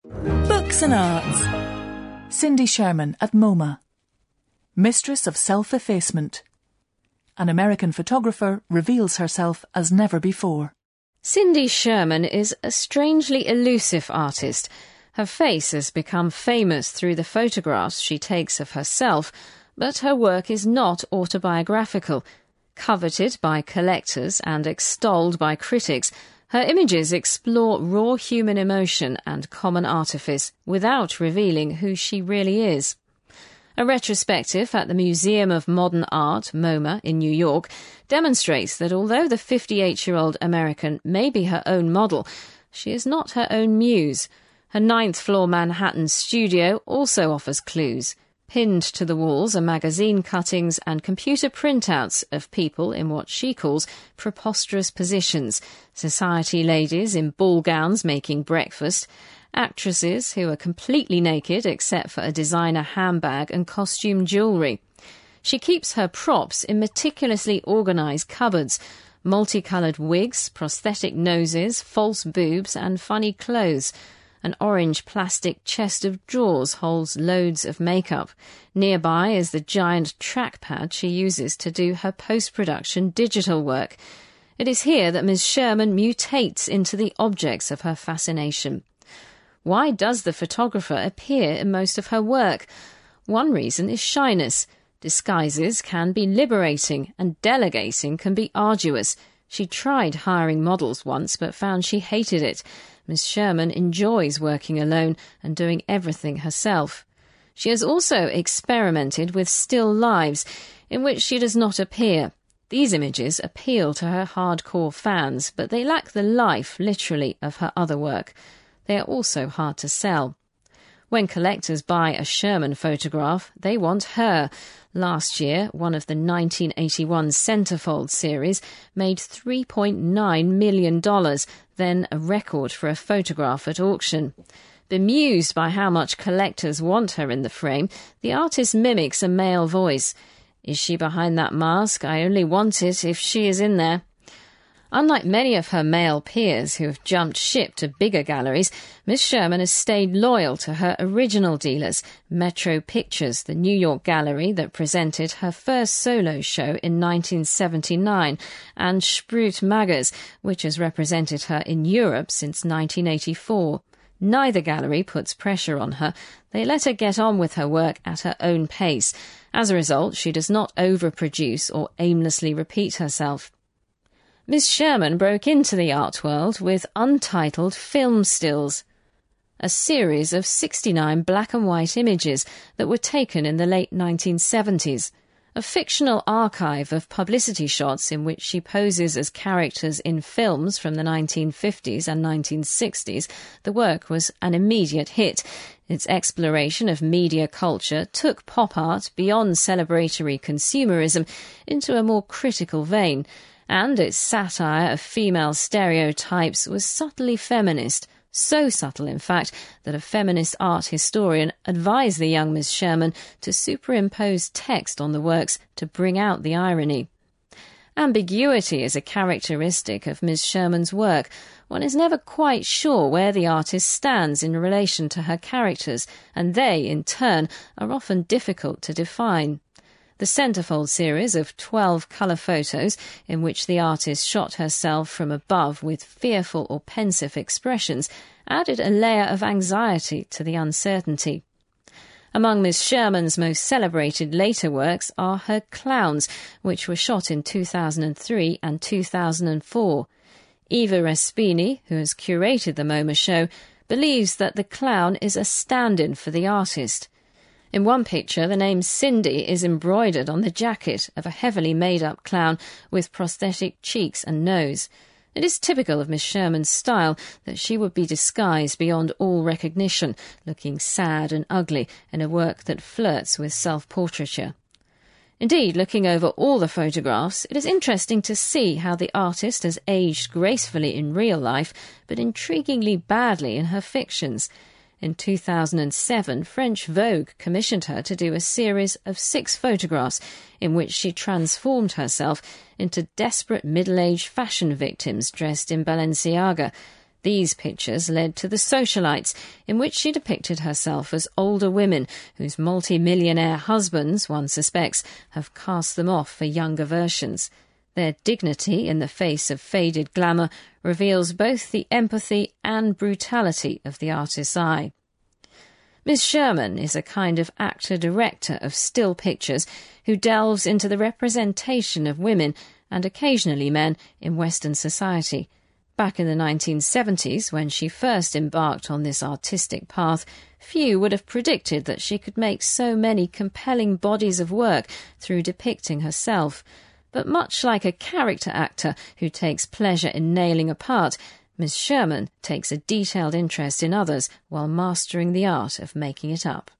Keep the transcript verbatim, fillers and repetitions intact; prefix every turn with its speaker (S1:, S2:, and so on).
S1: Books and Arts. Cindy Sherman at MoMA. Mistress of Self-Effacement. An American photographer reveals herself as never before.
S2: Cindy Sherman is a strangely elusive artist. Her face has become famous through the photographs she takes of herself, but her work is not autobiographical. Coveted by collectors and extolled by critics, her images explore raw human emotion and common artifice without revealing who she really is. A retrospective at the Museum of Modern Art, MoMA, in New York, demonstrates that although the fifty-eight-year-old American may be her own model, she is not her own muse. Her ninth-floor Manhattan studio also offers clues. Pinned to the walls are magazine cuttings and computer printouts of people in what she calls preposterous positions, society ladies in ball gowns making breakfast, actresses who are completely naked except for a designer handbag and costume jewellery. She keeps her props in meticulously organised cupboards, multicoloured wigs, prosthetic noses, false boobs and funny clothes. An orange plastic chest of drawers holds loads of makeup. Nearby is the giant trackpad she uses to do her post-production digital work. It is here that Miz Sherman mutates into the objects of her fascination. Why does the photographer appear in most of her work? One reason is shyness. Disguises can be liberating and delegating can be arduous. She tried hiring models once but found she hated it. Miz Sherman enjoys working alone and doing everything herself. She has also experimented with still lives, in which she does not appear. These images appeal to her hardcore fans, but they lack the life, literally, of her other work. They are also hard to sell. When collectors buy a Sherman photograph, they want her. Last year, one of the nineteen eighty-one Centerfold series made three point nine million dollars, then a record for a photograph at auction. Bemused by how much collectors want her in the frame, the artist mimics a male voice. "Is she behind that mask? I only want it if she is in there." Unlike many of her male peers who have jumped ship to bigger galleries, Miz Sherman has stayed loyal to her original dealers, Metro Pictures, the New York gallery that presented her first solo show in nineteen seventy-nine, and Sprüht Magazine, which has represented her in Europe since nineteen eighty-four. Neither gallery puts pressure on her. They let her get on with her work at her own pace. As a result, she does not overproduce or aimlessly repeat herself. Miz Sherman broke into the art world with Untitled Film Stills, a series of sixty-nine black and white images that were taken in the late nineteen seventies, a fictional archive of publicity shots in which she poses as characters in films from the nineteen fifties and nineteen sixties. The work was an immediate hit. Its exploration of media culture took pop art beyond celebratory consumerism into a more critical vein, and its satire of female stereotypes was subtly feminist, so subtle, in fact, that a feminist art historian advised the young Miz Sherman to superimpose text on the works to bring out the irony. Ambiguity is a characteristic of Miz Sherman's work. One is never quite sure where the artist stands in relation to her characters, and they, in turn, are often difficult to define. The Centerfold series of twelve colour photos, in which the artist shot herself from above with fearful or pensive expressions, added a layer of anxiety to the uncertainty. Among Miz Sherman's most celebrated later works are her clowns, which were shot in two thousand three and two thousand four. Eva Respini, who has curated the MoMA show, believes that the clown is a stand-in for the artist. In one picture, the name Cindy is embroidered on the jacket of a heavily made-up clown with prosthetic cheeks and nose. It is typical of Miss Sherman's style that she would be disguised beyond all recognition, looking sad and ugly in a work that flirts with self-portraiture. Indeed, looking over all the photographs, it is interesting to see how the artist has aged gracefully in real life, but intriguingly badly in her fictions. In two thousand seven, French Vogue commissioned her to do a series of six photographs in which she transformed herself into desperate middle-aged fashion victims dressed in Balenciaga. These pictures led to The Socialites, in which she depicted herself as older women whose multi-millionaire husbands, one suspects, have cast them off for younger versions. Their dignity in the face of faded glamour reveals both the empathy and brutality of the artist's eye. Miss Sherman is a kind of actor-director of still pictures who delves into the representation of women, and occasionally men, in Western society. Back in the nineteen seventies, when she first embarked on this artistic path, few would have predicted that she could make so many compelling bodies of work through depicting herself. But much like a character actor who takes pleasure in nailing a part, Miss Sherman takes a detailed interest in others while mastering the art of making it up.